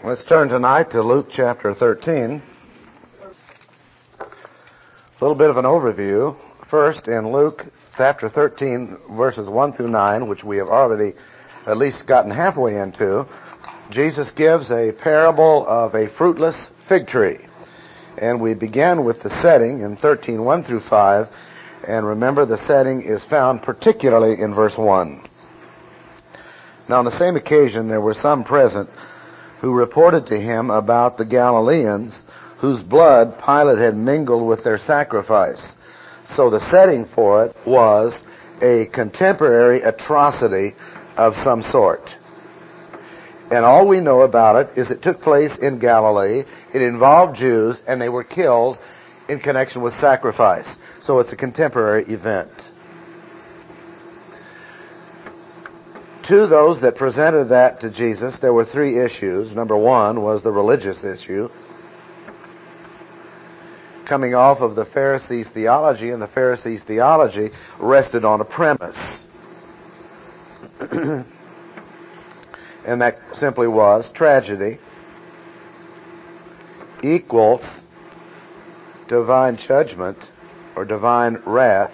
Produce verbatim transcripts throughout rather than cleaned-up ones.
Let's turn tonight to Luke chapter thirteen. A little bit of an overview. First, in Luke chapter thirteen, verses one through nine, which we have already at least gotten halfway into, Jesus gives a parable of a fruitless fig tree. And we begin with the setting in thirteen, one through five. And remember, the setting is found particularly in verse one. Now, on the same occasion, there were some present who reported to him about the Galileans, whose blood Pilate had mingled with their sacrifice. So the setting for it was a contemporary atrocity of some sort. And all we know about it is it took place in Galilee. It involved Jews, and they were killed in connection with sacrifice. So it's a contemporary event. To those that presented that to Jesus, there were three issues. Number one was the religious issue, coming off of the Pharisees' theology, and the Pharisees' theology rested on a premise. And that simply was tragedy equals divine judgment or divine wrath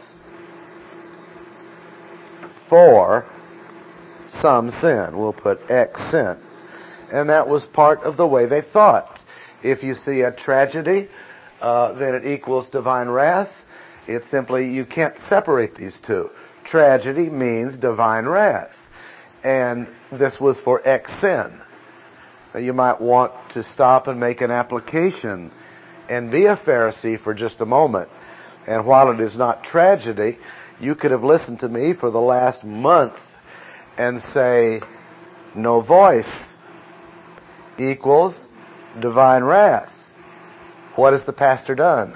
for some sin. We'll put X sin. And that was part of the way they thought. If you see a tragedy, uh, then it equals divine wrath. It's simply, you can't separate these two. Tragedy means divine wrath. And this was for X sin. Now, you might want to stop and make an application and be a Pharisee for just a moment. And while it is not tragedy, you could have listened to me for the last month and say, no voice equals divine wrath. What has the pastor done?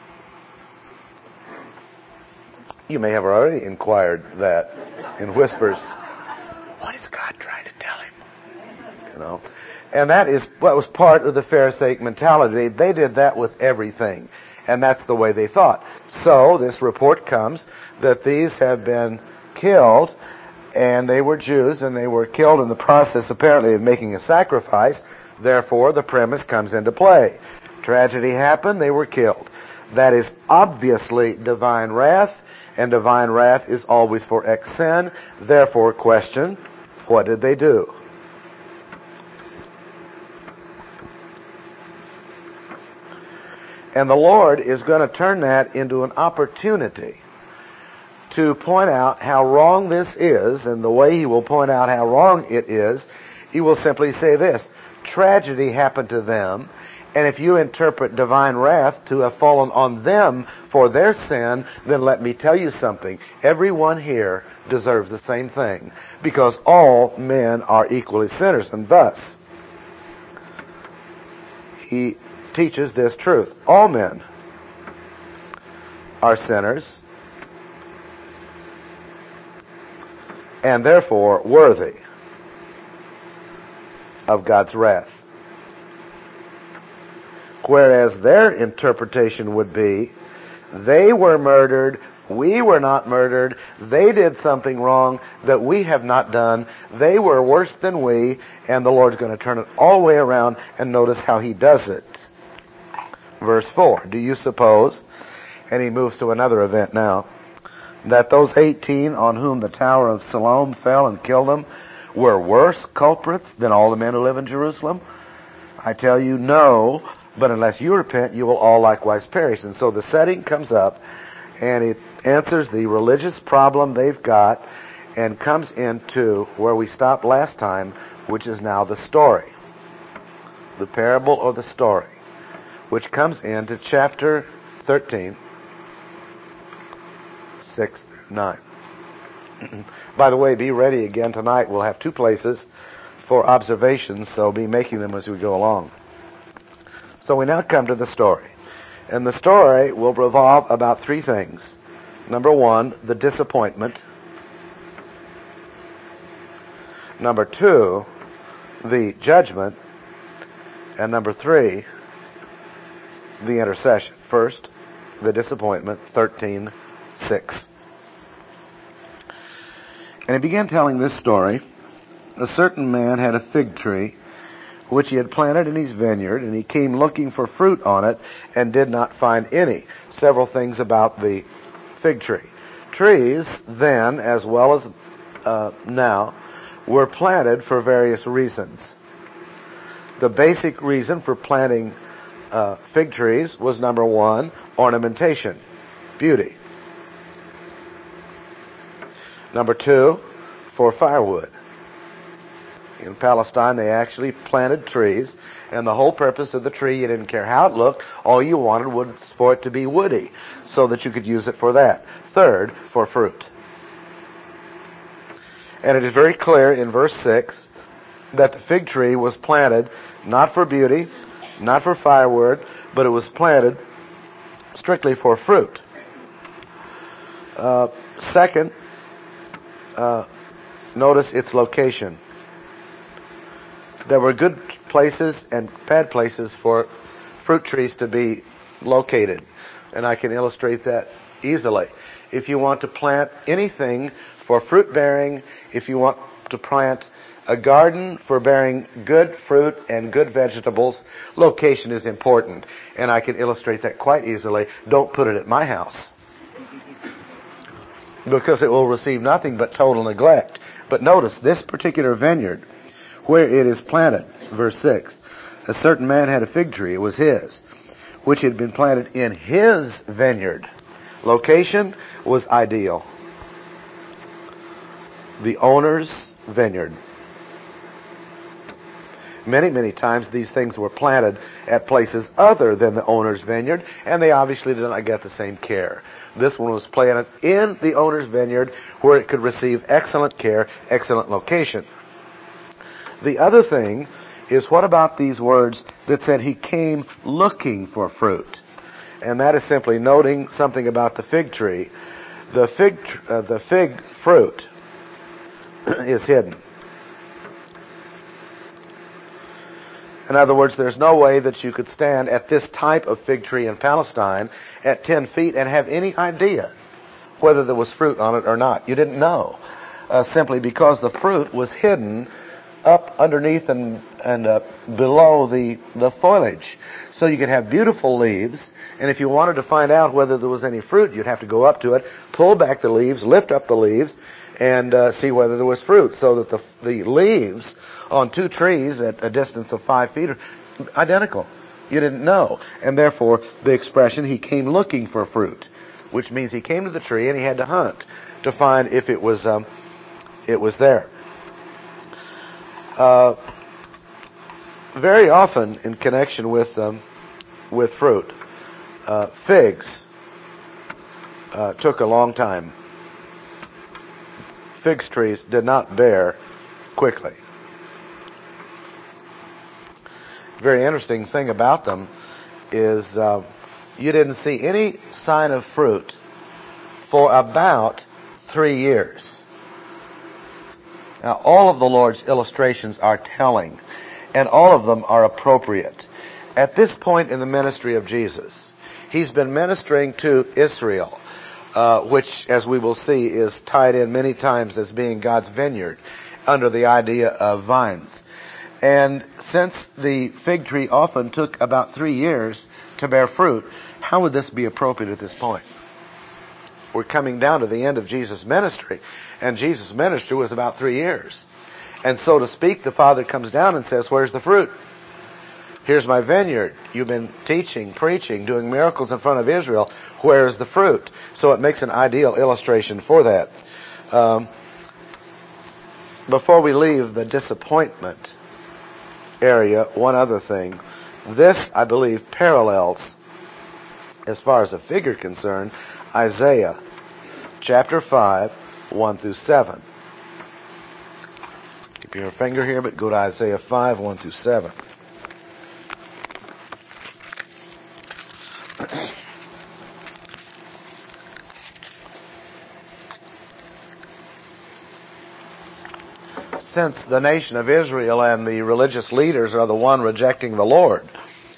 You may have already inquired that in whispers. What is God trying to tell him? You know, and that is what was part of the Pharisaic mentality. They, they did that with everything, and that's the way they thought. So this report comes that these have been killed, and they were Jews, and they were killed in the process, apparently, of making a sacrifice. Therefore, the premise comes into play. Tragedy happened, they were killed. That is obviously divine wrath, and divine wrath is always for X sin. Therefore, question, what did they do? And the Lord is going to turn that into an opportunity to point out how wrong this is, and the way he will point out how wrong it is, he will simply say this: tragedy happened to them, and if you interpret divine wrath to have fallen on them for their sin, then let me tell you something. Everyone here deserves the same thing, because all men are equally sinners, and thus he teaches this truth. All men are sinners, and therefore worthy of God's wrath. Whereas their interpretation would be, they were murdered, we were not murdered, they did something wrong that we have not done, they were worse than we, and the Lord's going to turn it all the way around, and notice how he does it. Verse four, do you suppose, and he moves to another event now, that those eighteen on whom the tower of Siloam fell and killed them were worse culprits than all the men who live in Jerusalem? I tell you, no, but unless you repent, you will all likewise perish. And so the setting comes up, and it answers the religious problem they've got, and comes into where we stopped last time, which is now the story. The parable or the story, which comes into chapter thirteen. six through nine. By the way, be ready again tonight. We'll have two places for observations, so be making them as we go along. So we now come to the story. And the story will revolve about three things. Number one, the disappointment. Number two, the judgment. And number three, the intercession. First, the disappointment, thirteen six. And he began telling this story. A certain man had a fig tree which he had planted in his vineyard, and he came looking for fruit on it and did not find any. Several things about the fig tree. Trees then, as well as uh, now, were planted for various reasons. The basic reason for planting uh, fig trees was, number one, ornamentation, beauty. Number two, for firewood. In Palestine, they actually planted trees, and the whole purpose of the tree, you didn't care how it looked, all you wanted was for it to be woody, so that you could use it for that. Third, for fruit. And it is very clear in verse six that the fig tree was planted not for beauty, not for firewood, but it was planted strictly for fruit. Uh, second, uh, notice its location. There were good places and bad places for fruit trees to be located. And I can illustrate that easily. If you want to plant anything for fruit bearing, if you want to plant a garden for bearing good fruit and good vegetables, location is important. And I can illustrate that quite easily. Don't put it at my house, because it will receive nothing but total neglect. But notice this particular vineyard, where it is planted, verse six, a certain man had a fig tree, it was his, which had been planted in his vineyard. Location was ideal. The owner's vineyard. Many, many times these things were planted at places other than the owner's vineyard, and they obviously did not get the same care. This one was planted in the owner's vineyard, where it could receive excellent care, excellent location. The other thing is, what about these words that said he came looking for fruit? And that is simply noting something about the fig tree. The fig, uh, the fig fruit is hidden. In other words, there's no way that you could stand at this type of fig tree in Palestine at ten feet and have any idea whether there was fruit on it or not. You didn't know, uh, simply because the fruit was hidden up underneath and and uh, below the the foliage. So you could have beautiful leaves, and if you wanted to find out whether there was any fruit, you'd have to go up to it, pull back the leaves, lift up the leaves, and uh, see whether there was fruit. So that the the leaves on two trees at a distance of five feet are identical. You didn't know, and therefore the expression "he came looking for fruit," which means he came to the tree and he had to hunt to find if it was um, it was there. Uh, very often in connection with um, with fruit, uh, figs uh, took a long time. Fig trees did not bear quickly. Very interesting thing about them is uh, you didn't see any sign of fruit for about three years. Now, all of the Lord's illustrations are telling, and all of them are appropriate. At this point in the ministry of Jesus, he's been ministering to Israel, uh, which, as we will see, is tied in many times as being God's vineyard under the idea of vines. And since the fig tree often took about three years to bear fruit, how would this be appropriate at this point? We're coming down to the end of Jesus' ministry, and Jesus' ministry was about three years. And so to speak, the Father comes down and says, where's the fruit? Here's my vineyard. You've been teaching, preaching, doing miracles in front of Israel. Where's the fruit? So it makes an ideal illustration for that. Um, before we leave the disappointment area, one other thing. This, I believe, parallels, as far as the figure concerned, Isaiah chapter five, one through seven. Keep your finger here, but go to Isaiah five, one through seven. Since the nation of Israel and the religious leaders are the one rejecting the Lord,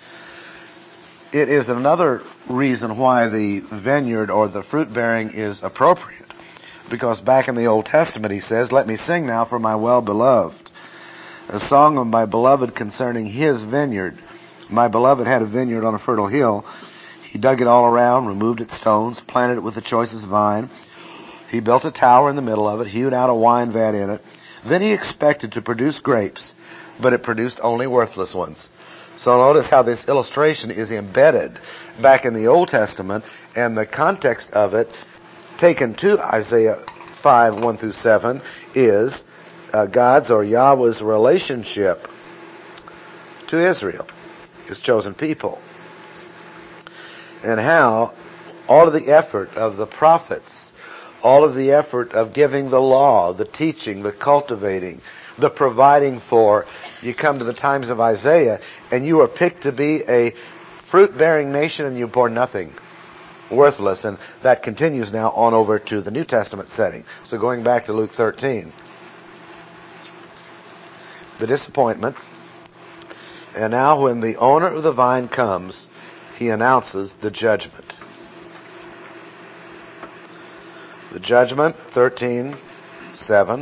it is another reason why the vineyard or the fruit bearing is appropriate. Because back in the Old Testament he says, let me sing now for my well-beloved. a song of my beloved concerning his vineyard. My beloved had a vineyard on a fertile hill. He dug it all around, removed its stones, planted it with the choicest vine. He built a tower in the middle of it, hewed out a wine vat in it. Then he expected to produce grapes, but it produced only worthless ones. So notice how this illustration is embedded back in the Old Testament, and the context of it, taken to Isaiah five, one through seven, is uh, God's or Yahweh's relationship to Israel, his chosen people. And how all of the effort of the prophets, all of the effort of giving the law, the teaching, the cultivating, the providing for, you come to the times of Isaiah, and you are picked to be a fruit-bearing nation, and you bore nothing, worthless. And that continues now on over to the New Testament setting. So going back to Luke thirteen. The disappointment. And now when the owner of the vine comes, he announces the judgment. The judgment, thirteen, seven.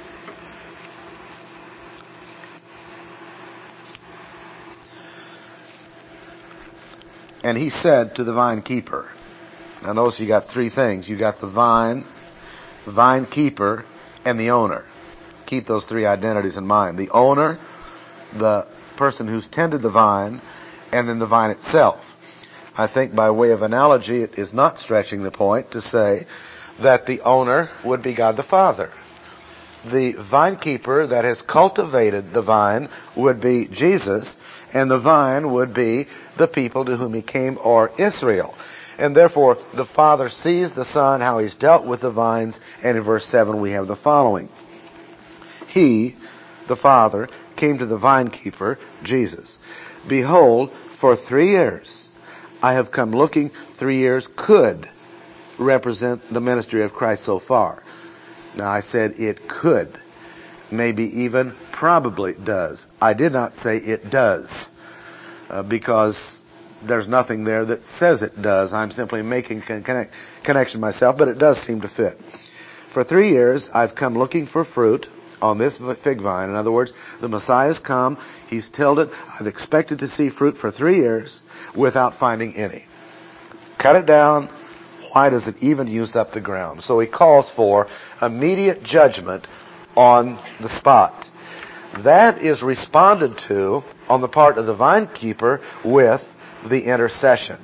And he said to the vine keeper. Now notice you got three things. You got the vine, the vine keeper, and the owner. Keep those three identities in mind. The owner, the person who's tended the vine, and then the vine itself. I think by way of analogy, it is not stretching the point to say that the owner would be God the Father. The vine keeper that has cultivated the vine would be Jesus, and the vine would be the people to whom he came, or Israel. And therefore, the Father sees the Son, how he's dealt with the vines, and in verse seven we have the following. He, the Father, came to the vine keeper, Jesus. Behold, for three years I have come looking. Three years could represent the ministry of Christ so far. Now I said it could. Maybe even probably does. I did not say it does. Uh, because there's nothing there that says it does. I'm simply making con- connect, connection myself, but it does seem to fit. For three years, I've come looking for fruit on this fig vine. In other words, the Messiah's come, he's tilled it, I've expected to see fruit for three years without finding any. Cut it down, why does it even use up the ground? So he calls for immediate judgment on the spot. That is responded to on the part of the vine keeper with the intercession.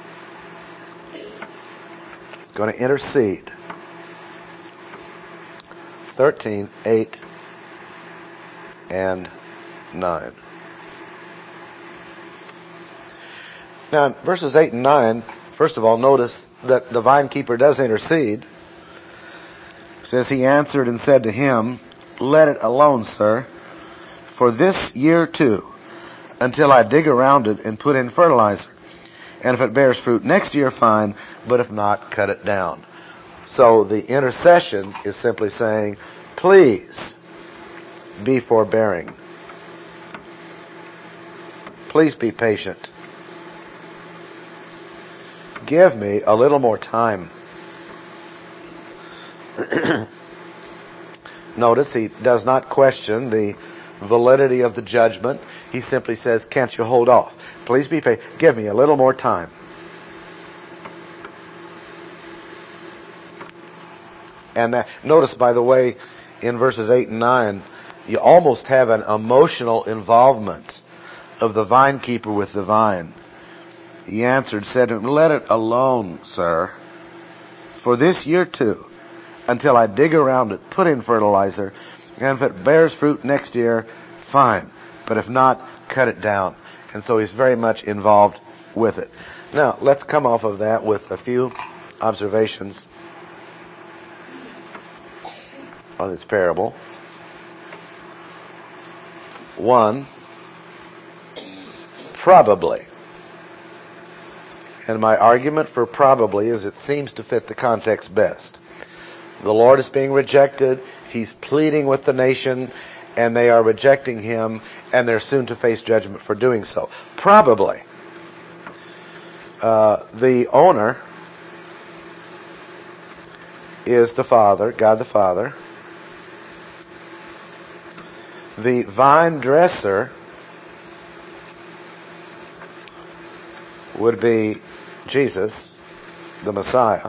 He's going to intercede. thirteen, eight, and nine. Now, in verses eight and nine, first of all, notice that the vine keeper does intercede. It says, he answered and said to him, let it alone, sir, for this year too, until I dig around it and put in fertilizer. And if it bears fruit next year, fine, but if not, cut it down. So the intercession is simply saying, please be forbearing. Please be patient. Give me a little more time. Notice he does not question the validity of the judgment. He simply says, can't you hold off? Please be patient. Give me a little more time. And that, notice, by the way, in verses eight and nine, you almost have an emotional involvement of the vine keeper with the vine. He answered, said to him, let it alone, sir, for this year too, until I dig around it, put in fertilizer, and if it bears fruit next year, fine. But if not, cut it down. And so he's very much involved with it. Now, let's come off of that with a few observations on this parable. One, probably. And my argument for probably is it seems to fit the context best. The Lord is being rejected. He's pleading with the nation, and they are rejecting him, and they're soon to face judgment for doing so. Probably. Uh, the owner is the Father, God the Father. the vine dresser would be Jesus, the Messiah.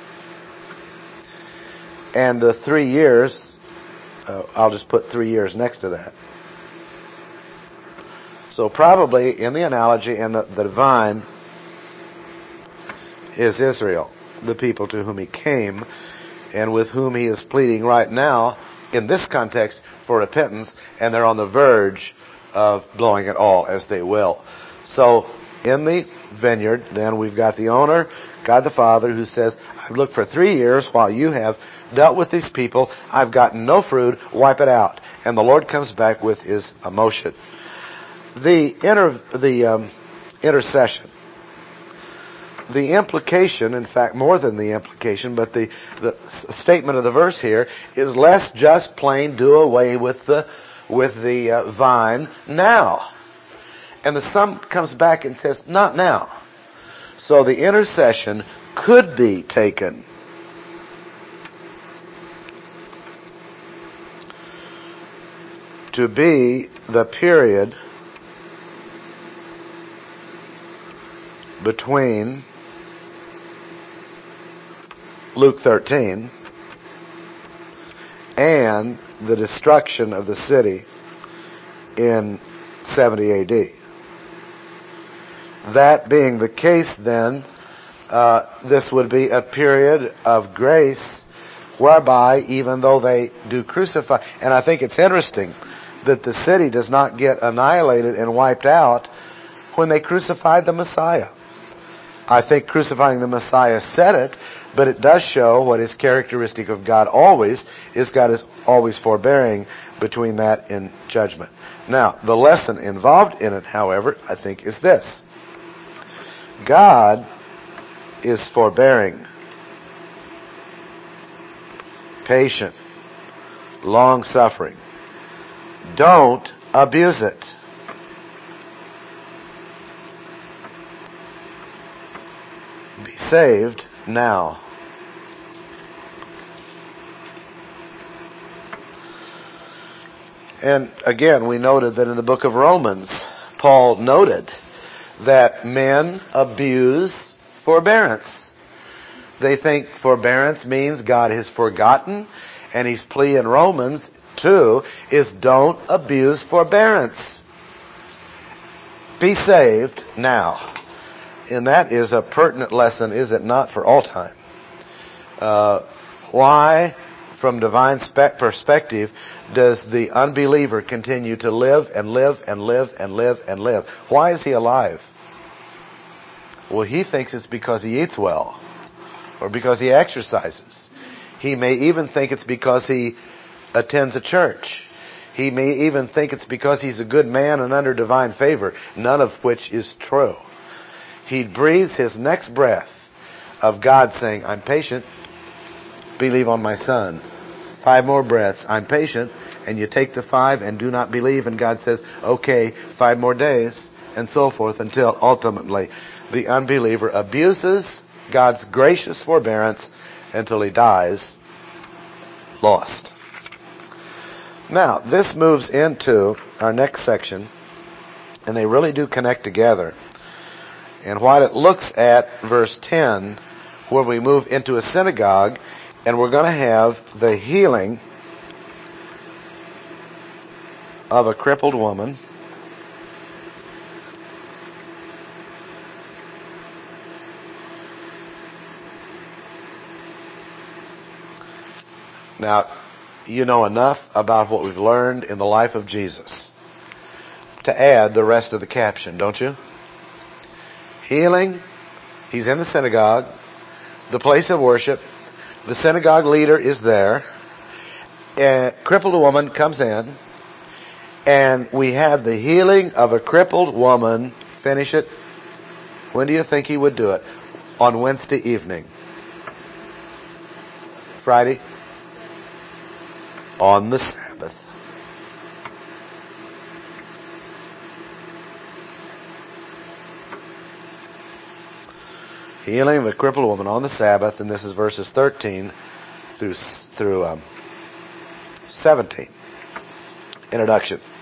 And the three years, uh, I'll just put three years next to that. So probably in the analogy, and the, the vine is Israel, the people to whom he came and with whom he is pleading right now in this context for repentance, and they're on the verge of blowing it all as they will. So in the vineyard, then we've got the owner, God the Father, who says, I've looked for three years while you have dealt with these people. I've gotten no fruit. Wipe it out. And the Lord comes back with his emotion. The inter, the um, intercession. The implication, in fact, more than the implication, but the, the statement of the verse here is, let's just plain do away with the, with the uh, vine now. And the Son comes back and says, not now. So the intercession could be taken to be the period between Luke thirteen and the destruction of the city in seventy A D. That being the case, then, uh, this would be a period of grace whereby, even though they do crucify, and I think it's interesting that the city does not get annihilated and wiped out when they crucified the Messiah. I think crucifying the Messiah said it, but it does show what is characteristic of God always, is God is always forbearing between that and judgment. Now, the lesson involved in it, however, I think is this. God is forbearing, patient, long-suffering. Don't abuse it. Be saved now. And again, we noted that in the book of Romans, Paul noted that men abuse forbearance. They think forbearance means God has forgotten, and his plea in Romans two is don't abuse forbearance. Be saved now. And that is a pertinent lesson, is it not, for all time? Uh, why, from divine spe- perspective, does the unbeliever continue to live and live and live and live and live? Why is he alive? Well, he thinks it's because he eats well, or because he exercises. He may even think it's because he attends a church. He may even think it's because he's a good man and under divine favor, none of which is true. He breathes his next breath of God saying, I'm patient, believe on my Son. Five more breaths, I'm patient, and you take the five and do not believe, and God says, okay, five more days, and so forth, until ultimately the unbeliever abuses God's gracious forbearance until he dies lost. Now, this moves into our next section, and they really do connect together. And while it looks at verse ten, where we move into a synagogue, and we're going to have the healing of a crippled woman. Now, you know enough about what we've learned in the life of Jesus to add the rest of the caption, don't you? Healing. He's in the synagogue, the place of worship. The synagogue leader is there. A crippled woman comes in, and we have the healing of a crippled woman. Finish it. When do you think he would do it? On Wednesday evening. Friday? On the Sabbath. Healing of a crippled woman on the Sabbath, and this is verses thirteen through through um, seventeen. Introduction.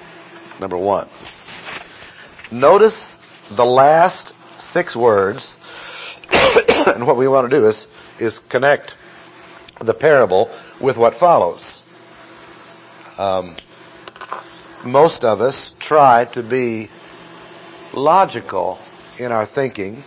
number one. Notice the last six words, and what we want to do is, is connect the parable with what follows. Um, most of us try to be logical in our thinking.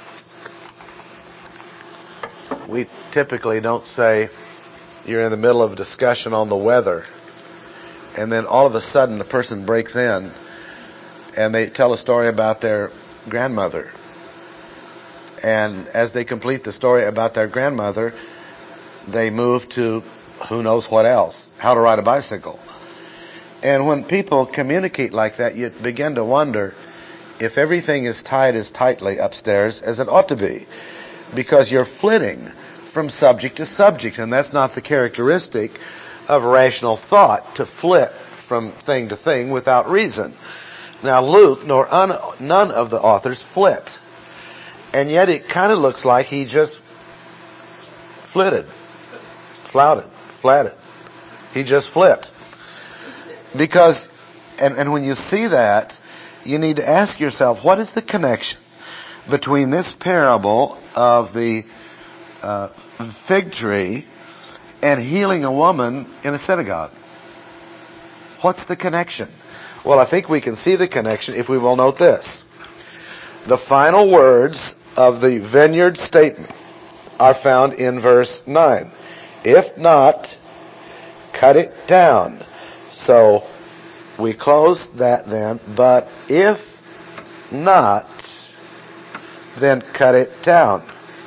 We typically don't say, you're in the middle of a discussion on the weather, and then all of a sudden the person breaks in and they tell a story about their grandmother. And as they complete the story about their grandmother, they move to who knows what else, how to ride a bicycle. And when people communicate like that, you begin to wonder if everything is tied as tightly upstairs as it ought to be, because you're flitting from subject to subject, and that's not the characteristic of rational thought, to flit from thing to thing without reason. Now, Luke nor un, none of the authors flit, and yet it kind of looks like he just flitted, flouted, flatted. He just flit. Because, and, and when you see that, you need to ask yourself, what is the connection between this parable of the uh, fig tree and healing a woman in a synagogue? What's the connection? Well, I think we can see the connection if we will note this. The final words of the vineyard statement are found in verse nine. If not, cut it down. So we close that then, but if not, then cut it down.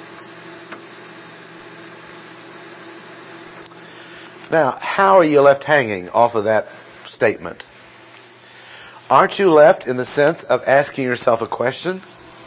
Now, how are you left hanging off of that statement? Aren't you left in the sense of asking yourself a question?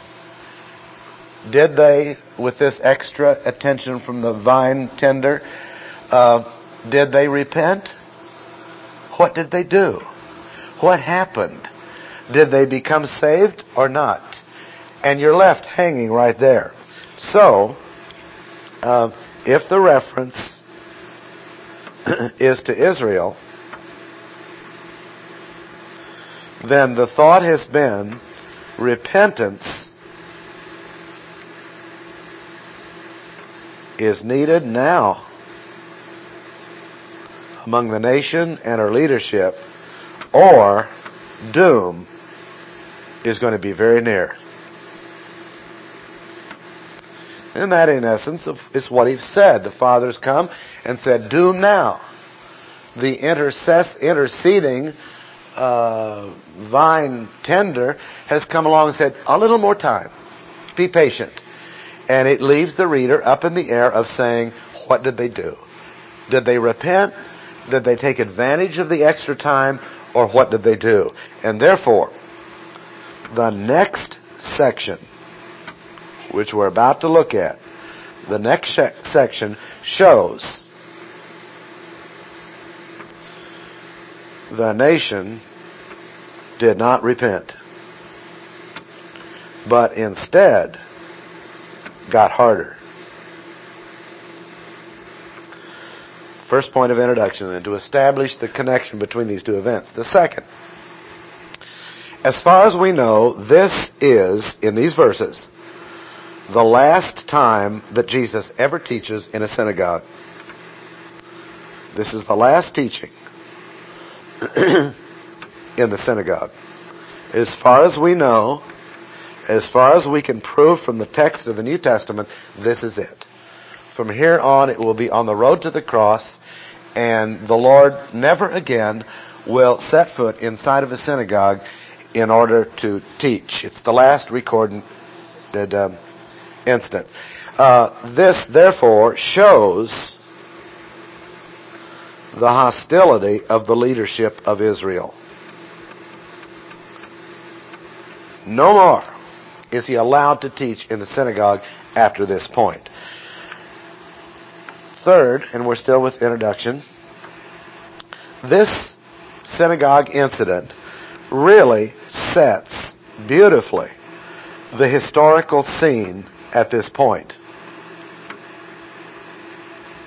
Did they, with this extra attention from the vine tender, uh, did they repent? What did they do? What happened? Did they become saved or not? And you're left hanging right there. So, uh, if the reference is to Israel, then the thought has been repentance is needed now among the nation and her leadership, or doom is going to be very near. And that, in essence, is what he said. The fathers come and said, doom now. The intercess- interceding uh, vine tender has come along and said, a little more time. Be patient. And it leaves the reader up in the air of saying, what did they do? Did they repent? Did they take advantage of the extra time? Or what did they do? And therefore, the next section, which we're about to look at, the next sh- section shows the nation did not repent, but instead got harder. First point of introduction, then, to establish the connection between these two events. The second, as far as we know, this is, in these verses, the last time that Jesus ever teaches in a synagogue. This is the last teaching in the synagogue. As far as we know, as far as we can prove from the text of the New Testament, this is it. From here on, it will be on the road to the cross, and the Lord never again will set foot inside of a synagogue in order to teach. It's the last recorded um, incident. Uh, this, therefore, shows the hostility of the leadership of Israel. No more is he allowed to teach in the synagogue after this point. Third, and we're still with introduction, this synagogue incident really sets beautifully the historical scene at this point.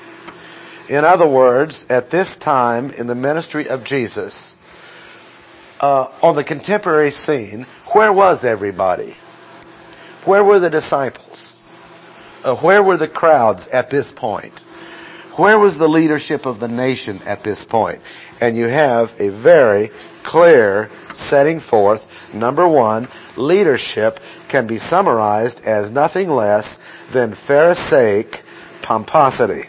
In other words, at this time in the ministry of Jesus, uh, on the contemporary scene, where was everybody? Where were the disciples? Uh, where were the crowds at this point? Where was the leadership of the nation at this point? And you have a very clear setting forth. Number one, leadership can be summarized as nothing less than Pharisaic pomposity.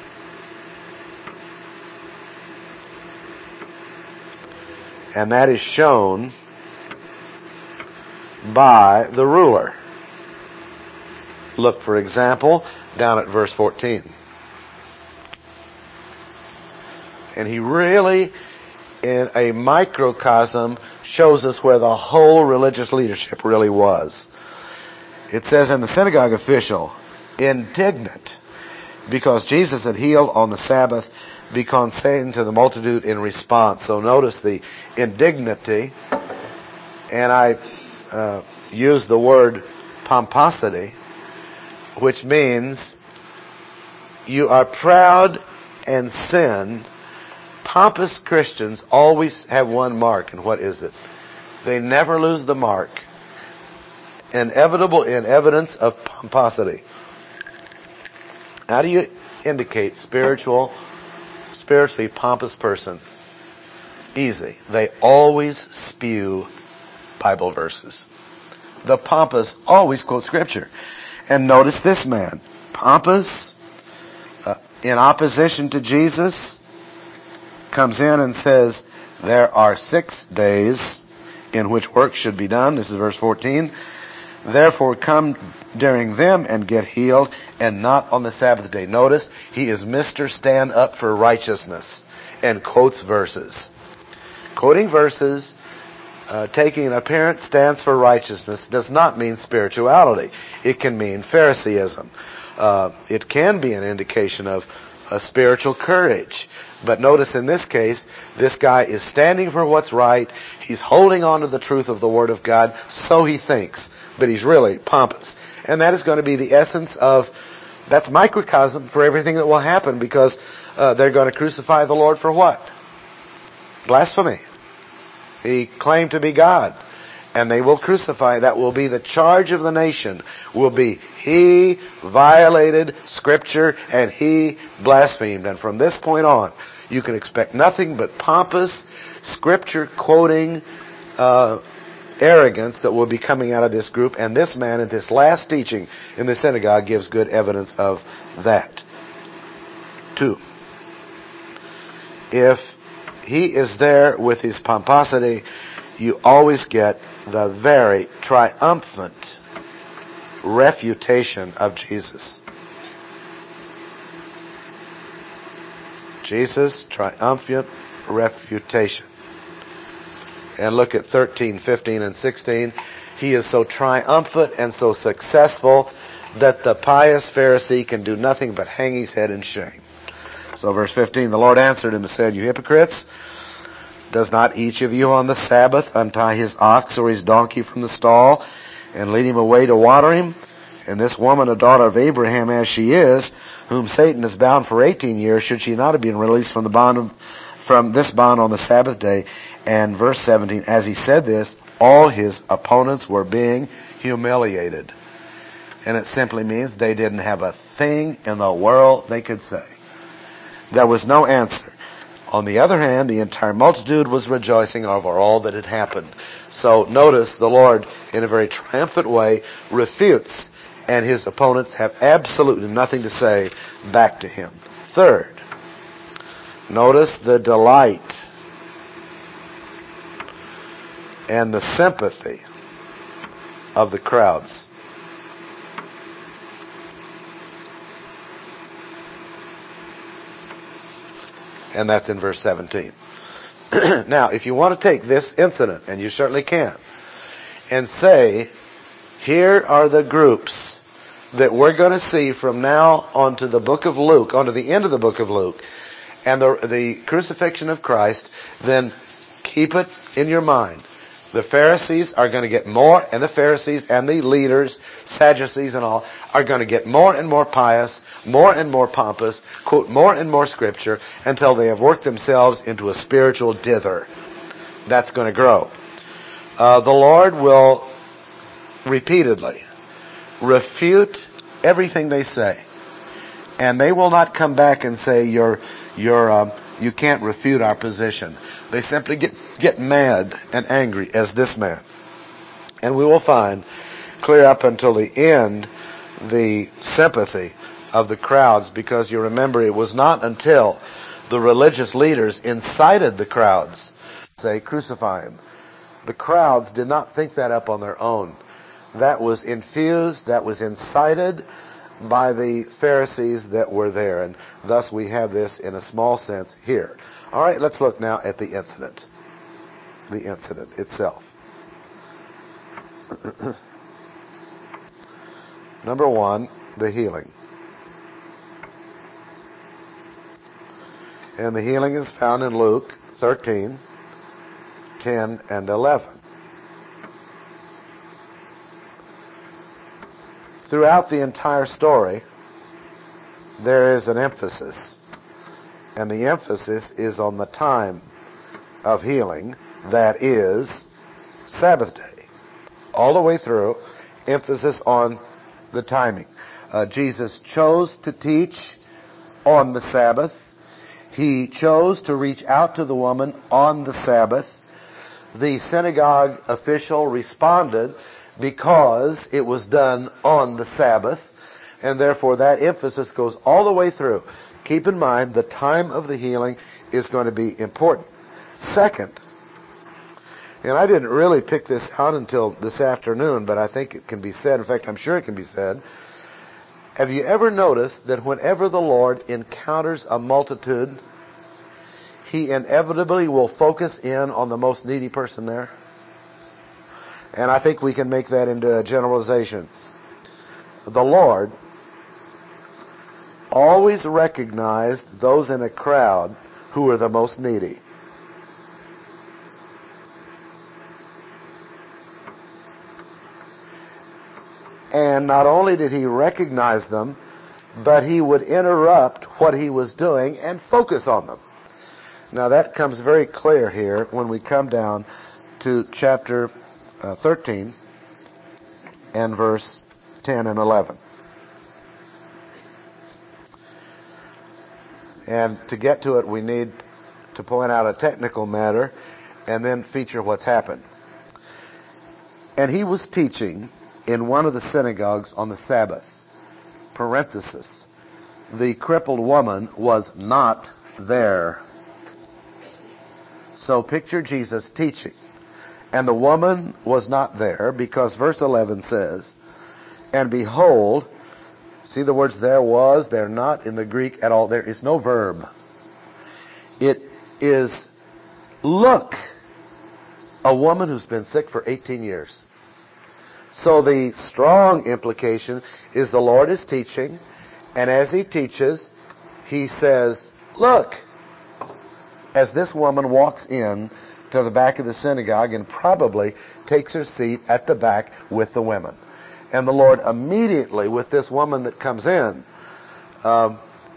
And that is shown by the ruler. Look, for example, down at verse fourteen. And he really, in a microcosm, shows us where the whole religious leadership really was. It says, and the synagogue official, indignant, because Jesus had healed on the Sabbath, began saying to the multitude in response. So notice the indignity, and I uh, use the word pomposity, which means you are proud and sin. Pompous Christians always have one mark, and what is it? They never lose the mark. Inevitable in evidence of pomposity. How do you indicate spiritual, spiritually pompous person? Easy. They always spew Bible verses. The pompous always quote Scripture. And notice this man, pompous, uh, in opposition to Jesus, comes in and says, there are six days in which work should be done. This is verse fourteen. Therefore come during them and get healed, and not on the Sabbath day. Notice, he is Mister Stand Up for Righteousness, and quotes verses. Quoting verses, uh, taking an apparent stance for righteousness does not mean spirituality. It can mean Phariseeism. Uh, it can be an indication of a spiritual courage. But notice in this case, this guy is standing for what's right. He's holding on to the truth of the Word of God, so he thinks. But he's really pompous. And that is going to be the essence of, that's microcosm for everything that will happen, because uh, they're going to crucify the Lord for what? Blasphemy. He claimed to be God. And they will crucify. That will be the charge of the nation. Will be, he violated Scripture and he blasphemed. And from this point on, you can expect nothing but pompous, Scripture-quoting uh, arrogance that will be coming out of this group. And this man, in this last teaching in the synagogue, gives good evidence of that. Two, if he is there with his pomposity, you always get the very triumphant refutation of Jesus. Jesus' triumphant refutation. And look at thirteen, fifteen, and sixteen. He is so triumphant and so successful that the pious Pharisee can do nothing but hang his head in shame. So verse fifteen, the Lord answered him and said, you hypocrites, does not each of you on the Sabbath untie his ox or his donkey from the stall and lead him away to water him? And this woman, a daughter of Abraham as she is, whom Satan has bound for eighteen years, should she not have been released from the bond of, from this bond on the Sabbath day? And verse seventeen, as he said this, all his opponents were being humiliated. And it simply means they didn't have a thing in the world they could say. There was no answer. On the other hand, the entire multitude was rejoicing over all that had happened. So notice the Lord, in a very triumphant way, refutes, and his opponents have absolutely nothing to say back to him. Third, notice the delight and the sympathy of the crowds. And that's in verse seventeen. Now, if you want to take this incident, and you certainly can, and say, here are the groups that we're going to see from now on to the book of Luke, on to the end of the book of Luke, and the, the crucifixion of Christ, then keep it in your mind. The Pharisees are going to get more, and the Pharisees and the leaders, Sadducees and all, are going to get more and more pious, more and more pompous, quote more and more Scripture, until they have worked themselves into a spiritual dither. that's going to grow. Uh, the Lord will repeatedly refute everything they say. And they will not come back and say, you're, you're, uh, you can't refute our position. They simply get, get mad and angry as this man. And we will find, clear up until the end, the sympathy of the crowds, because you remember it was not until the religious leaders incited the crowds to say, crucify him. The crowds did not think that up on their own. That was infused, that was incited by the Pharisees that were there. And thus we have this in a small sense here. All right, let's look now at the incident. The incident itself. Number one, the healing. And the healing is found in Luke thirteen, ten, and eleven. Throughout the entire story, there is an emphasis. And the emphasis is on the time of healing, that is Sabbath day. All the way through, emphasis on the timing. Uh, Jesus chose to teach on the Sabbath. He chose to reach out to the woman on the Sabbath. The synagogue official responded because it was done on the Sabbath, and therefore that emphasis goes all the way through. Keep in mind, the time of the healing is going to be important. Second, and I didn't really pick this out until this afternoon, but I think it can be said, in fact, I'm sure it can be said. Have you ever noticed that whenever the Lord encounters a multitude, He inevitably will focus in on the most needy person there? And I think we can make that into a generalization. The Lord always recognized those in a crowd who were the most needy. And not only did He recognize them, but He would interrupt what He was doing and focus on them. Now that comes very clear here when we come down to chapter uh, thirteen and verse ten and eleven. And to get to it, we need to point out a technical matter and then feature what's happened. And He was teaching in one of the synagogues on the Sabbath. Parenthesis. The crippled woman was not there. So picture Jesus teaching. And the woman was not there because verse eleven says, and behold, see the words there was, they're not in the Greek at all. There is no verb. It is, look, a woman who's been sick for eighteen years. So the strong implication is the Lord is teaching, and as He teaches, He says, look, as this woman walks in to the back of the synagogue and probably takes her seat at the back with the women. And the Lord immediately, with this woman that comes in, um,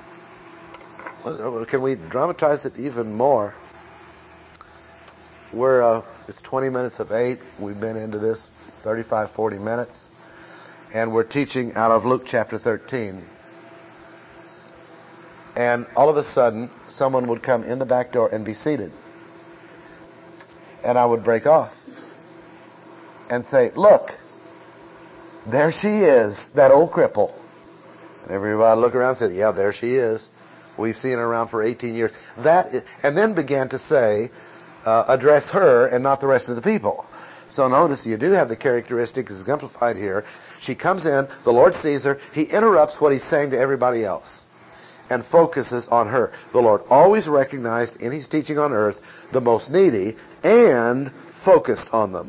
can we dramatize it even more? We're, uh, it's twenty minutes of eight. We've been into this thirty-five, forty minutes. And we're teaching out of Luke chapter thirteen. And all of a sudden, someone would come in the back door and be seated. And I would break off and say, look, there she is, that old cripple. And everybody would look around and say, yeah, there she is. We've seen her around for eighteen years. That is, and then began to say, uh, address her and not the rest of the people. So notice you do have the characteristics exemplified here. She comes in, the Lord sees her, He interrupts what He's saying to everybody else and focuses on her. The Lord always recognized in His teaching on earth the most needy and focused on them.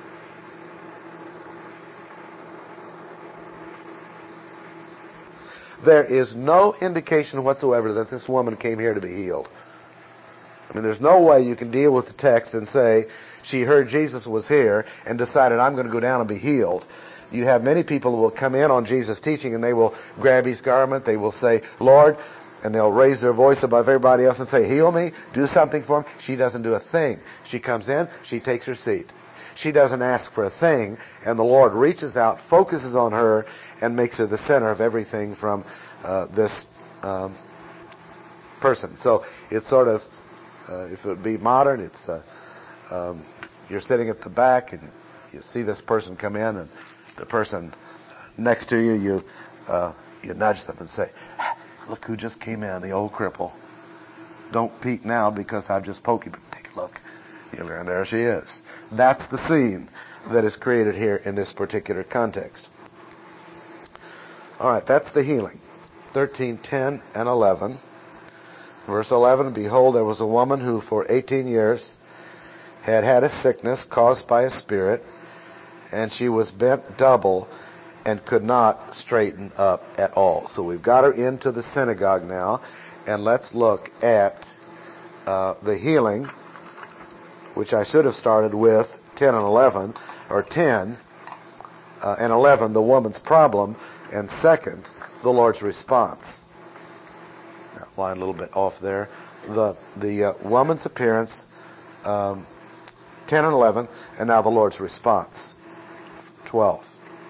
There is no indication whatsoever that this woman came here to be healed. I mean, there's no way you can deal with the text and say she heard Jesus was here and decided, I'm going to go down and be healed. You have many people who will come in on Jesus' teaching and they will grab His garment. They will say, Lord, and they'll raise their voice above everybody else and say, heal me, do something for me. She doesn't do a thing. She comes in, she takes her seat. She doesn't ask for a thing, and the Lord reaches out, focuses on her, and makes her the center of everything from uh, this um, person. So it's sort of, uh, if it would be modern, it's uh, um, you're sitting at the back, and you see this person come in, and the person next to you, you uh, you nudge them and say, look who just came in, the old cripple. Don't peek now because I've just poked you, but take a look. And there she is. That's the scene that is created here in this particular context. All right, that's the healing. thirteen, ten, and eleven. Verse eleven, behold, there was a woman who for eighteen years had had a sickness caused by a spirit, and she was bent double and could not straighten up at all. So we've got her into the synagogue now, and let's look at uh, the healing, which I should have started with ten and eleven, or ten uh, and eleven, the woman's problem, and second, the Lord's response. That line a little bit off there. The the uh, woman's appearance, um, ten and eleven, and now the Lord's response, twelve.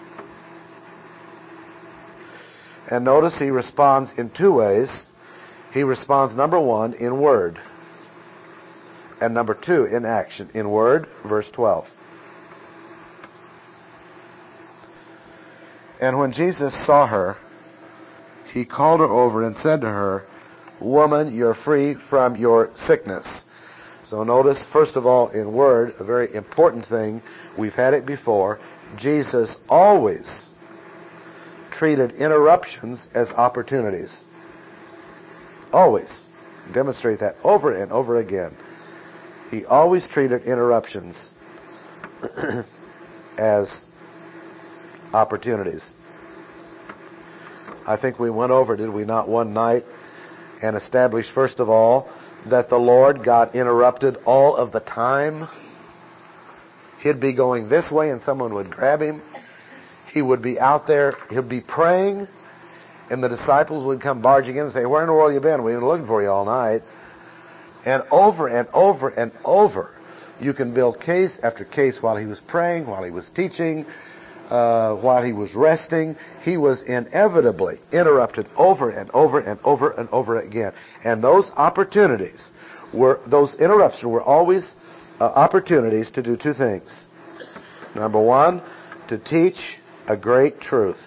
And notice he responds in two ways. He responds, number one, in word. And number two, in action. In word, verse twelve. And when Jesus saw her, he called her over and said to her, woman, you're free from your sickness. So notice, first of all, in word, a very important thing. We've had it before. Jesus always treated interruptions as opportunities. Always. Demonstrate that over and over again. He always treated interruptions as opportunities. I think we went over, did we not, one night, and established, first of all, that the Lord got interrupted all of the time. He'd be going this way and someone would grab him. He would be out there, he'd be praying, and the disciples would come barging in and say, where in the world have you been? We've been looking for you all night. And over and over and over, you can build case after case while he was praying, while he was teaching, uh, while he was resting. He was inevitably interrupted over and over and over and over again. And those opportunities were, those interruptions were always uh, opportunities to do two things. Number one, to teach a great truth.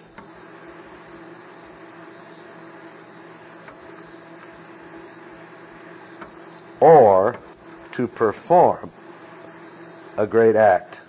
Or to perform a great act.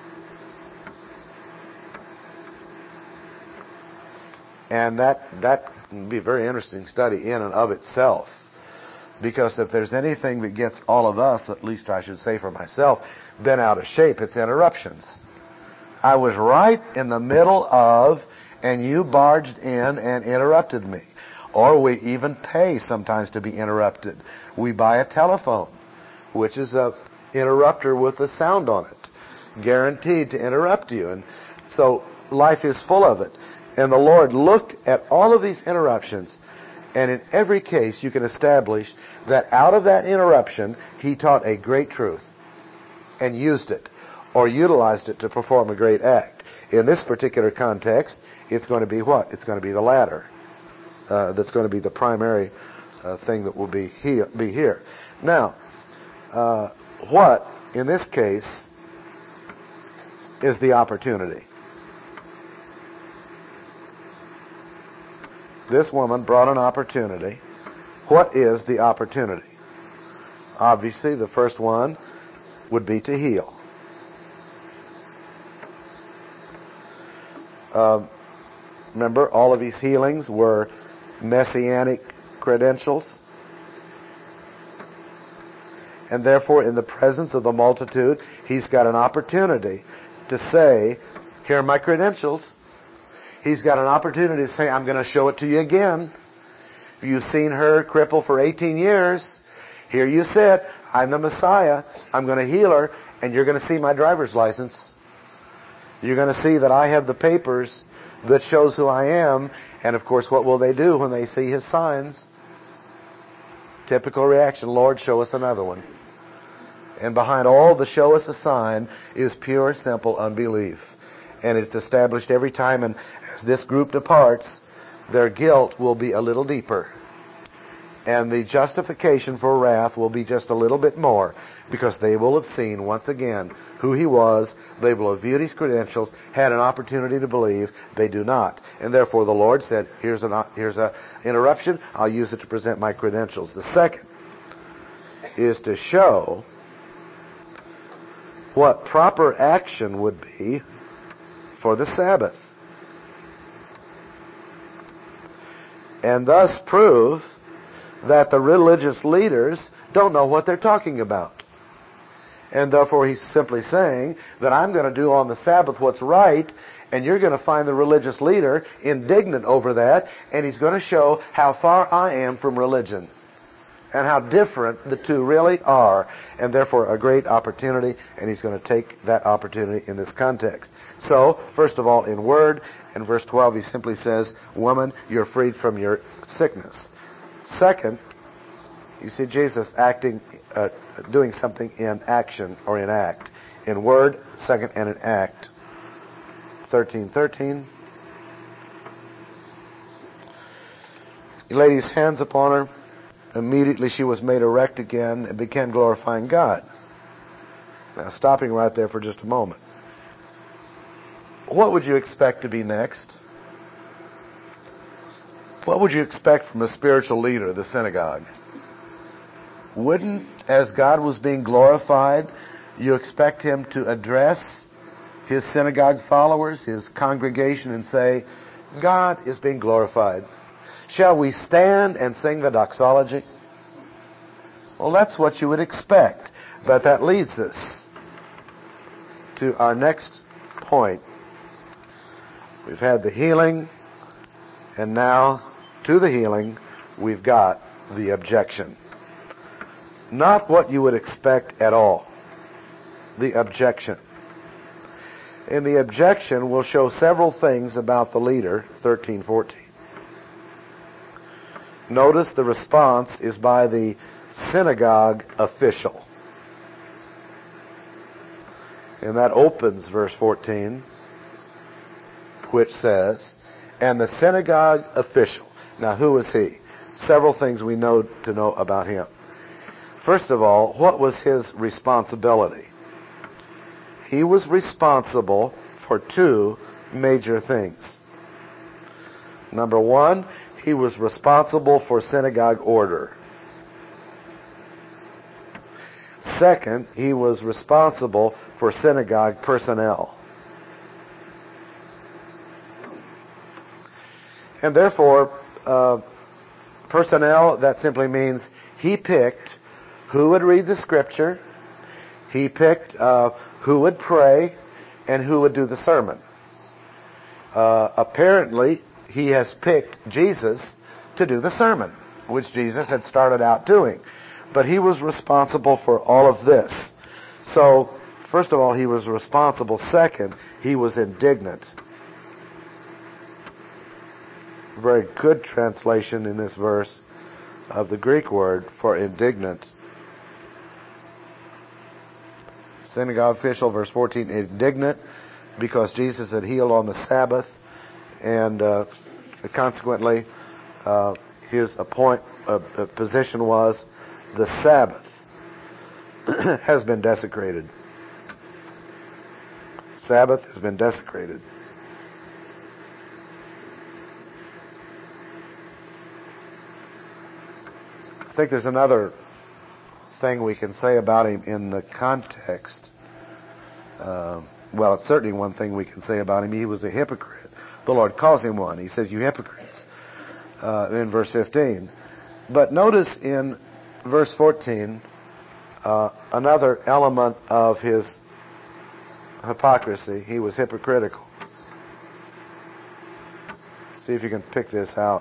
And that that can be a very interesting study in and of itself. Because if there's anything that gets all of us, at least I should say for myself, bent out of shape, it's interruptions. I was right in the middle of, and you barged in and interrupted me. Or we even pay sometimes to be interrupted. We buy a telephone, which is a interrupter with a sound on it, guaranteed to interrupt you. And so life is full of it. And the Lord looked at all of these interruptions, and in every case you can establish that out of that interruption, he taught a great truth and used it or utilized it to perform a great act. In this particular context, it's going to be what? It's going to be the latter. Uh, that's going to be the primary uh, thing that will be here. Be here. Now, uh, what, in this case, is the opportunity? This woman brought an opportunity. What is the opportunity? Obviously, the first one would be to heal. Uh, remember, all of these healings were messianic credentials. And therefore, in the presence of the multitude, he's got an opportunity to say, here are my credentials. He's got an opportunity to say, I'm going to show it to you again. You've seen her cripple for eighteen years. Here you sit. I'm the Messiah. I'm going to heal her, and you're going to see my driver's license. You're going to see that I have the papers that shows who I am. And of course, what will they do when they see his signs? Typical reaction, Lord, show us another one. And behind all the show us a sign is pure, simple unbelief. And it's established every time, and as this group departs, their guilt will be a little deeper. And the justification for wrath will be just a little bit more, because they will have seen once again who he was. They will have viewed his credentials, had an opportunity to believe. They do not. And therefore the Lord said, here's an here's a interruption. I'll use it to present my credentials. The second is to show what proper action would be for the Sabbath. And thus prove that the religious leaders don't know what they're talking about. And therefore he's simply saying that I'm going to do on the Sabbath what's right, and you're going to find the religious leader indignant over that, and he's going to show how far I am from religion and how different the two really are, and therefore a great opportunity, and he's going to take that opportunity in this context. So, first of all, in word, in verse twelve he simply says, woman, you're freed from your sickness. Second, you see Jesus acting, uh, doing something in action or in act. In word, second, and in act. thirteen thirteen. He laid his hands upon her. Immediately she was made erect again and began glorifying God. Now, stopping right there for just a moment. What would you expect to be next? What would you expect from a spiritual leader of the synagogue? Wouldn't, as God was being glorified, you expect him to address his synagogue followers, his congregation, and say, God is being glorified. Shall we stand and sing the doxology? Well, that's what you would expect. But that leads us to our next point. We've had the healing, and now to the healing, we've got the objection. Not what you would expect at all. The objection. In the objection, we'll show several things about the leader, thirteen fourteen. Notice the response is by the synagogue official. And that opens verse fourteen, which says, and the synagogue official. Now, who was he? Several things we know to know about him. First of all, what was his responsibility? He was responsible for two major things. Number one, he was responsible for synagogue order. Second, he was responsible for synagogue personnel. And therefore, uh, personnel, that simply means he picked who would read the scripture, he picked uh, who would pray, and who would do the sermon. Uh, apparently, he has picked Jesus to do the sermon, which Jesus had started out doing. But he was responsible for all of this. So, first of all, he was responsible. Second, he was indignant. Very good translation in this verse of the Greek word for indignant. Synagogue official, verse fourteen, indignant because Jesus had healed on the Sabbath, and uh, consequently uh, his appoint uh, position was the Sabbath has been desecrated. Sabbath has been desecrated. I think there's another thing we can say about him in the context. Uh, well, it's certainly one thing we can say about him. He was a hypocrite. The Lord calls him one. He says, you hypocrites, uh, in verse fifteen. But notice in verse fourteen, uh, another element of his hypocrisy. He was hypocritical. See if you can pick this out.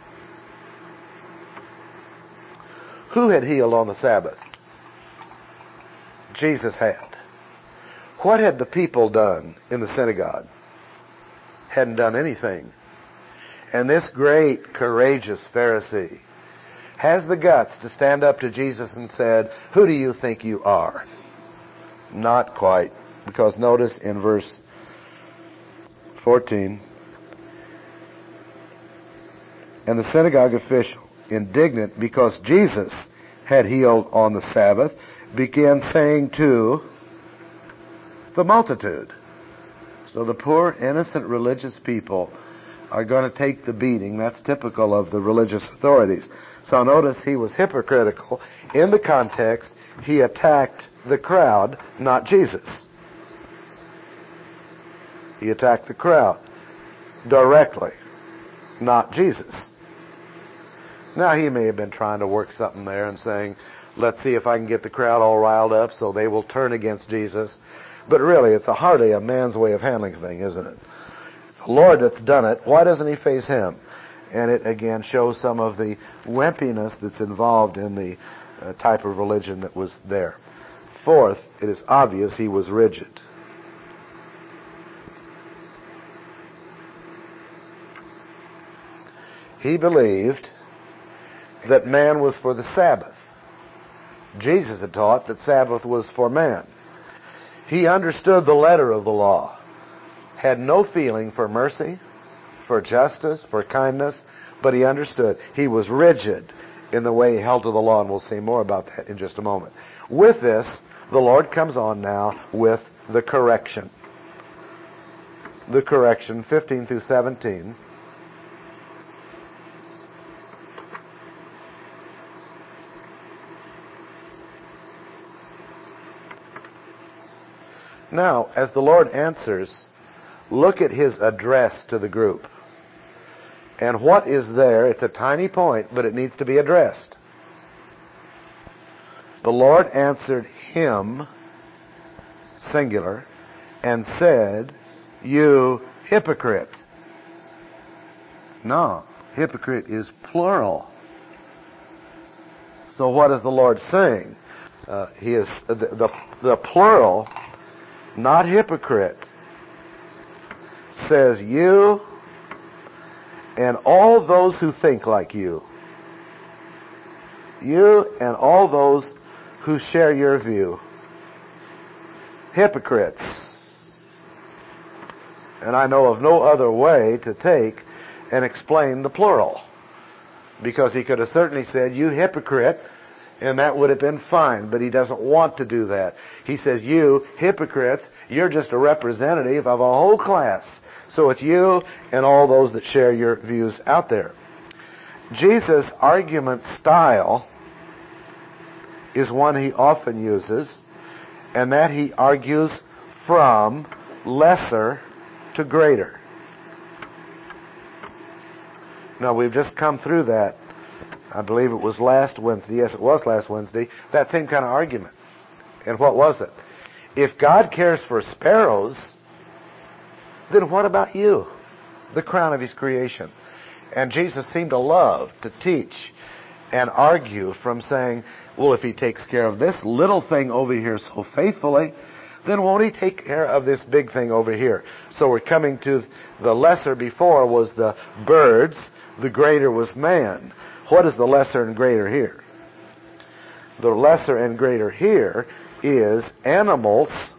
Who had healed on the Sabbath? Jesus had. What had the people done in the synagogue? Hadn't done anything. And this great, courageous Pharisee has the guts to stand up to Jesus and said, "Who do you think you are?" Not quite. Because notice in verse fourteen, and the synagogue official, indignant because Jesus had healed on the Sabbath, began saying to the multitude. So the poor, innocent religious people are going to take the beating. That's typical of the religious authorities. So notice he was hypocritical. In the context, he attacked the crowd, not Jesus. He attacked the crowd directly, not Jesus. Now he may have been trying to work something there and saying, let's see if I can get the crowd all riled up so they will turn against Jesus. But really, it's a hardly a man's way of handling thing, isn't it? It's the Lord that's done it. Why doesn't he face him? And it again shows some of the wimpiness that's involved in the uh, type of religion that was there. Fourth, it is obvious he was rigid. He believed that man was for the Sabbath. Jesus had taught that Sabbath was for man. He understood the letter of the law, had no feeling for mercy, for justice, for kindness, but he understood. He was rigid in the way he held to the law, and we'll see more about that in just a moment. With this, the Lord comes on now with the correction. The correction, fifteen through seventeen. Now, as the Lord answers, look at his address to the group. And what is there? It's a tiny point, but it needs to be addressed. The Lord answered him, singular, and said, "You hypocrite." No, hypocrite is plural. So what is the Lord saying? Uh, he is the, the, the plural, not hypocrite, says you and all those who think like you. You and all those who share your view. Hypocrites. And I know of no other way to take and explain the plural. Because he could have certainly said, "You hypocrite," and that would have been fine, but he doesn't want to do that. He says, "You hypocrites, you're just a representative of a whole class. So it's you and all those that share your views out there." Jesus' argument style is one he often uses, and that he argues from lesser to greater. Now, we've just come through that. I believe it was last Wednesday. Yes, it was last Wednesday. That same kind of argument. And what was it? If God cares for sparrows, then what about you? The crown of his creation. And Jesus seemed to love to teach and argue from saying, well, if he takes care of this little thing over here so faithfully, then won't he take care of this big thing over here? So we're coming to the lesser before was the birds, the greater was man. What is the lesser and greater here? The lesser and greater here is animals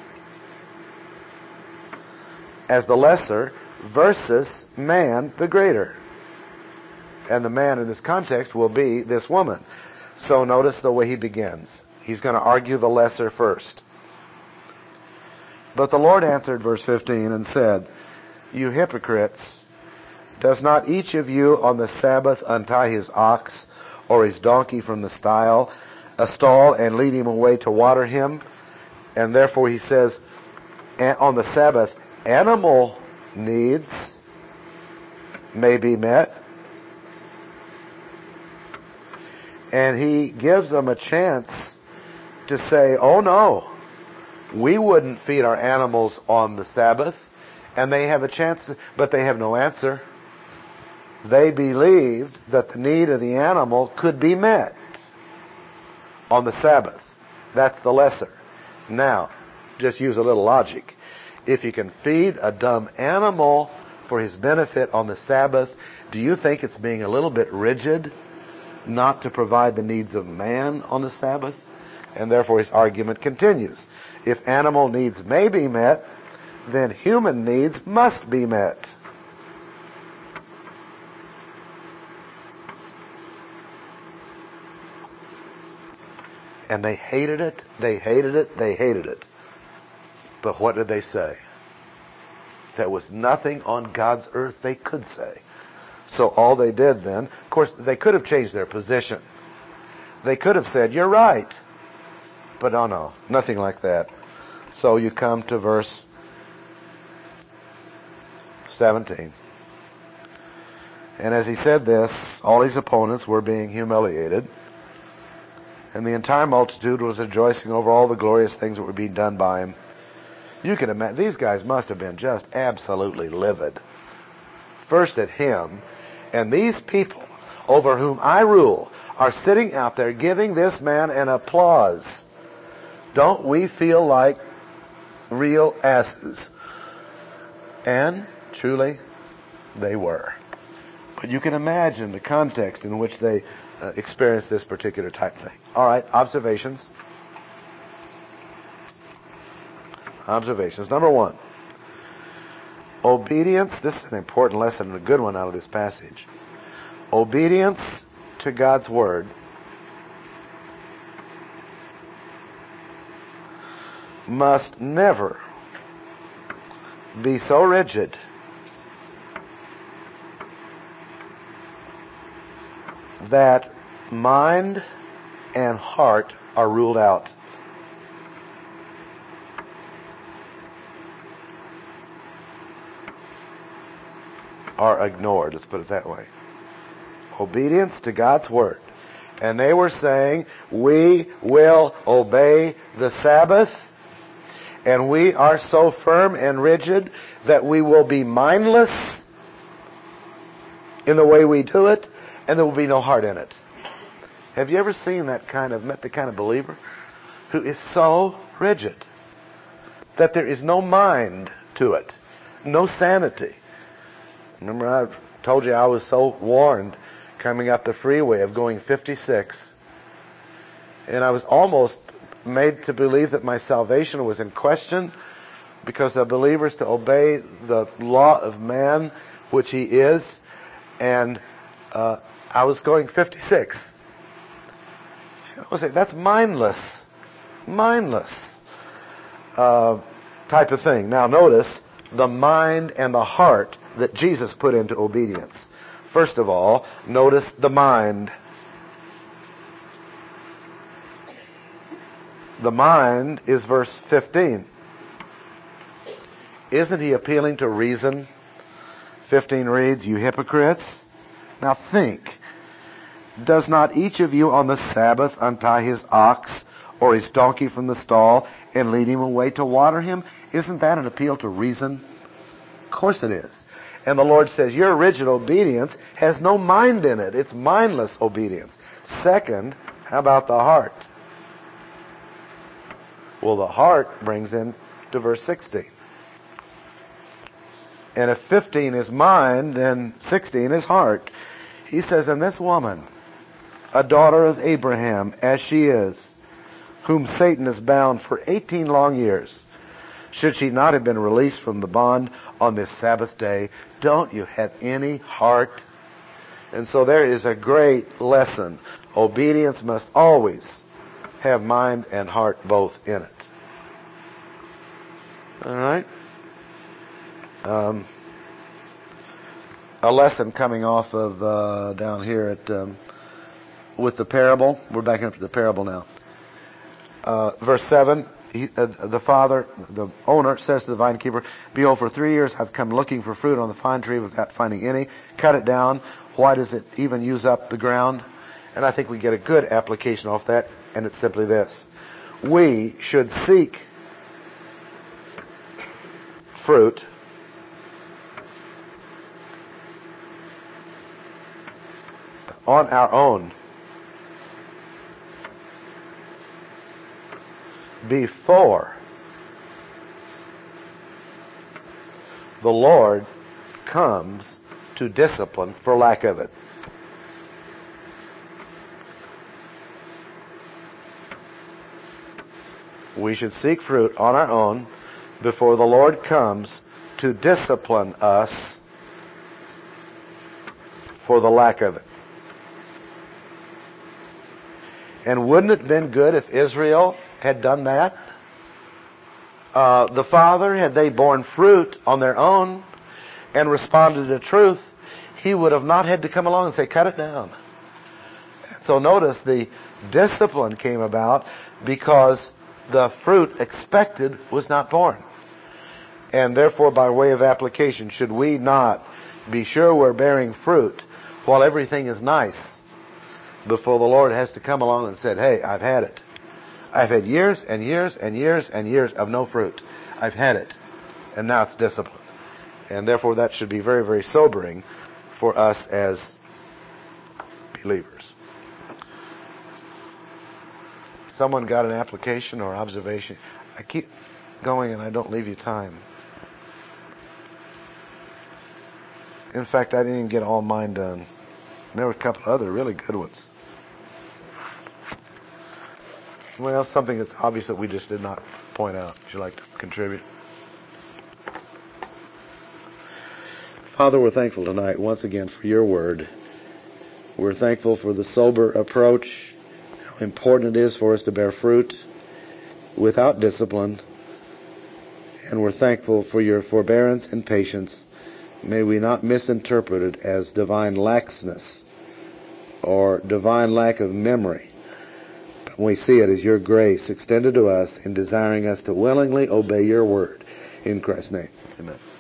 as the lesser versus man, the greater. And the man in this context will be this woman. So notice the way he begins. He's going to argue the lesser first. But the Lord answered, verse fifteen, and said, "You hypocrites, does not each of you on the Sabbath untie his ox or his donkey from the stile, a stall, and lead him away to water him?" And therefore he says, on the Sabbath, animal needs may be met. And he gives them a chance to say, oh no, we wouldn't feed our animals on the Sabbath. And they have a chance, to, but they have no answer. They believed that the need of the animal could be met on the Sabbath. That's the lesser. Now, just use a little logic. If you can feed a dumb animal for his benefit on the Sabbath, do you think it's being a little bit rigid not to provide the needs of man on the Sabbath? And therefore his argument continues. If animal needs may be met, then human needs must be met. And they hated it, they hated it, they hated it. But what did they say? There was nothing on God's earth they could say. So all they did then, of course, they could have changed their position. They could have said, you're right. But oh no, nothing like that. So you come to verse seventeen. And as he said this, all his opponents were being humiliated. And the entire multitude was rejoicing over all the glorious things that were being done by him. You can imagine, these guys must have been just absolutely livid. First at him, and these people over whom I rule are sitting out there giving this man an applause. Don't we feel like real asses? And truly, they were. But you can imagine the context in which they uh, experienced this particular type thing. All right, observations. Observations. Number one, obedience. This is an important lesson and a good one out of this passage. Obedience to God's word must never be so rigid that mind and heart are ruled out. Are ignored, let's put it that way. Obedience to God's word. And they were saying, we will obey the Sabbath, and we are so firm and rigid that we will be mindless in the way we do it, and there will be no heart in it. Have you ever seen that kind of, met the kind of believer who is so rigid that there is no mind to it, no sanity? Remember, I told you I was so warned coming up the freeway of going fifty-six. And I was almost made to believe that my salvation was in question because of believers to obey the law of man, which he is. And uh, I was going fifty-six. And I was saying, that's mindless. Mindless uh, type of thing. Now notice the mind and the heart that Jesus put into obedience. First of all, notice the mind. The mind is verse fifteen. Isn't he appealing to reason? fifteen reads, you hypocrites. Now think, does not each of you on the Sabbath untie his ox or his donkey from the stall and lead him away to water him? Isn't that an appeal to reason? Of course it is. And the Lord says, your rigid obedience has no mind in it. It's mindless obedience. Second, how about the heart? Well, the heart brings in to verse sixteen. And if fifteen is mind, then sixteen is heart. He says, and this woman, a daughter of Abraham, as she is, whom Satan has bound for eighteen long years, should she not have been released from the bond on this Sabbath day? Don't you have any heart? And so there is a great lesson. Obedience must always have mind and heart both in it. All right? Um, a lesson coming off of uh, down here at um, with the parable. We're back into the parable now. Uh, verse seven. He, uh, the father, the owner, says to the vine keeper, behold, for three years I've come looking for fruit on the fine tree without finding any. Cut it down. Why does it even use up the ground? And I think we get a good application off that, and it's simply this. We should seek fruit on our own before the Lord comes to discipline for lack of it. we should seek fruit on our own before the Lord comes to discipline us for the lack of it. And wouldn't it have been good if Israel had done that? Uh, the Father, had they borne fruit on their own and responded to truth, He would have not had to come along and say, cut it down. So notice the discipline came about because the fruit expected was not born. And therefore, by way of application, should we not be sure we're bearing fruit while everything is nice before the Lord has to come along and said, hey, I've had it. I've had years and years and years and years of no fruit. I've had it. And now it's discipline. And therefore that should be very, very sobering for us as believers. Someone got an application or observation? I keep going and I don't leave you time. In fact, I didn't even get all mine done. There were a couple other really good ones. Well, something that's obvious that we just did not point out. Would you like to contribute? Father, we're thankful tonight once again for your word. We're thankful for the sober approach, how important it is for us to bear fruit without discipline. And we're thankful for your forbearance and patience. May we not misinterpret it as divine laxness or divine lack of memory. But we see it as your grace extended to us in desiring us to willingly obey your word. In Christ's name, amen.